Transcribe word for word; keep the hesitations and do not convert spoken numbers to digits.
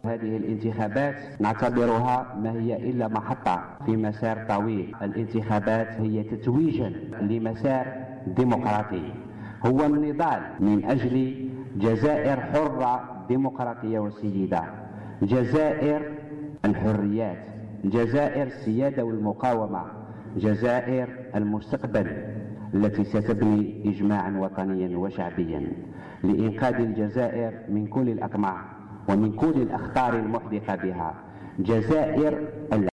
هذه الانتخابات نعتبرها ما هي إلا محطة في مسار طويل. الانتخابات هي تتويجا لمسار ديمقراطي، هو النضال من أجل جزائر حرة ديمقراطية وسيدة، جزائر الحريات، جزائر السيادة والمقاومة، جزائر المستقبل التي ستبني إجماعا وطنيا وشعبيا لإنقاذ الجزائر من كل الأطماع ومن كل الأخطار المحدقة بها. جزائر